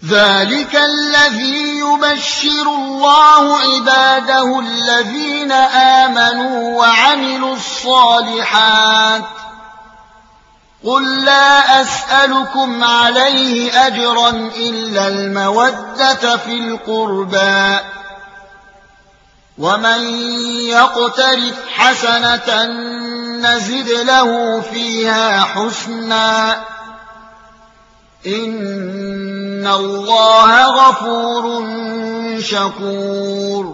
ذلك الذي يبشر الله عباده الذين آمنوا وعملوا الصالحات قل لا أسألكم عليه أجرا إلا المودة في القربى ومن يقترف حسنة نزد له فيها حسنا إن الله غفور شكور